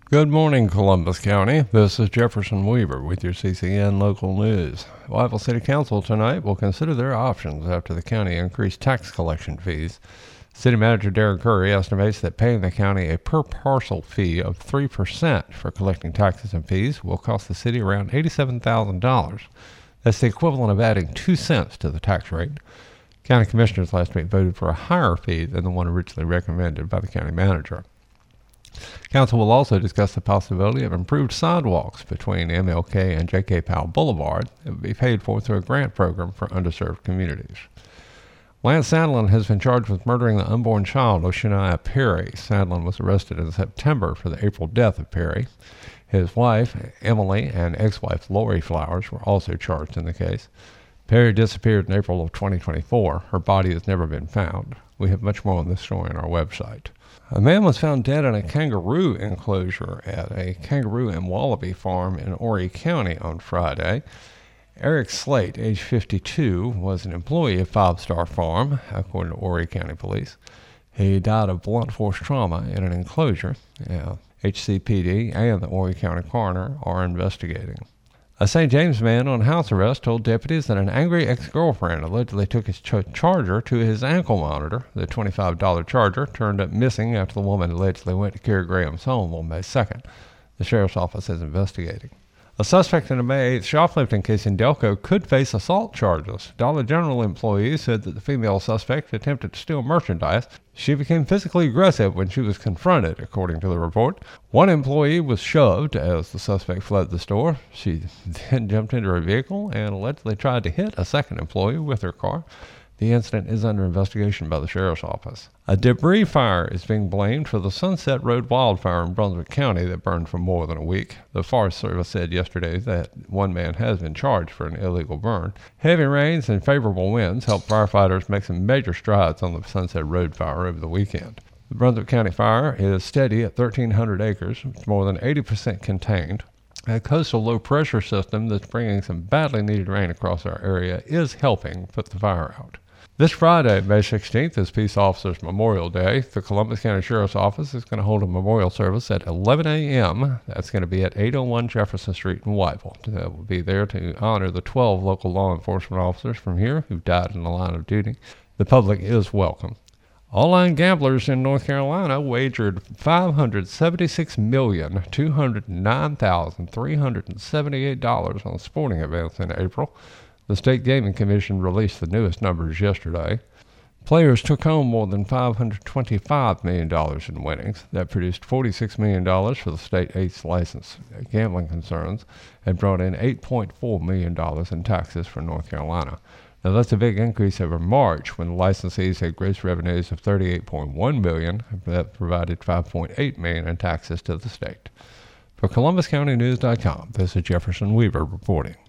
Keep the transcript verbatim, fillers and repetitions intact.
Good morning, Columbus County. This is Jefferson Weaver with your C C N Local News. Wyville City Council tonight will consider their options after the county increased tax collection fees. City Manager Darren Curry estimates that paying the county a per parcel fee of three percent for collecting taxes and fees will cost the city around eighty-seven thousand dollars. That's the equivalent of adding two cents to the tax rate. County Commissioners last week voted for a higher fee than the one originally recommended by the county manager. Council will also discuss the possibility of improved sidewalks between M L K and J K Powell Boulevard that would be paid for through a grant program for underserved communities. Lance Sandlin has been charged with murdering the unborn child Oceania Perry. Sandlin was arrested in September for the April death of Perry. His wife, Emily, and ex-wife, Lori Flowers, were also charged in the case. Perry disappeared in April of twenty twenty-four. Her body has never been found. We have much more on this story on our website. A man was found dead in a kangaroo enclosure at a kangaroo and wallaby farm in Horry County on Friday. Eric Slate, age fifty-two, was an employee of Five Star Farm, according to Horry County Police. He died of blunt force trauma in an enclosure. Yeah, H C P D and the Horry County coroner are investigating. A Saint James man on house arrest told deputies that an angry ex-girlfriend allegedly took his ch- charger to his ankle monitor. The twenty-five dollars charger turned up missing after the woman allegedly went to Kerry Graham's home on May second. The sheriff's office is investigating. A suspect in a May eighth shoplifting case in Delco could face assault charges. Dollar General employees said that the female suspect attempted to steal merchandise. She became physically aggressive when she was confronted, according to the report. One employee was shoved as the suspect fled the store. She then jumped into her vehicle and allegedly tried to hit a second employee with her car. The incident is under investigation by the sheriff's office. A debris fire is being blamed for the Sunset Road wildfire in Brunswick County that burned for more than a week. The Forest Service said yesterday that one man has been charged for an illegal burn. Heavy rains and favorable winds helped firefighters make some major strides on the Sunset Road fire over the weekend. The Brunswick County fire is steady at thirteen hundred acres. It's more than eighty percent contained. A coastal low-pressure system that's bringing some badly needed rain across our area is helping put the fire out. This Friday, May sixteenth, is Peace Officers Memorial Day. The Columbus County Sheriff's Office is going to hold a memorial service at eleven a.m. That's going to be at eight oh one Jefferson Street in Wyville. That will be there to honor the twelve local law enforcement officers from here who died in the line of duty. The public is welcome. Online gamblers in North Carolina wagered five hundred seventy-six million two hundred nine thousand three hundred seventy-eight dollars on sporting events in April. The State Gaming Commission released the newest numbers yesterday. Players took home more than five hundred twenty-five million dollars in winnings. That produced forty-six million dollars for the state eighth license. Gambling concerns had brought in eight point four million dollars in taxes for North Carolina. Now that's a big increase over March when the licensees had gross revenues of thirty-eight point one million dollars. That provided five point eight million dollars in taxes to the state. For Columbus County News dot com, this is Jefferson Weaver reporting.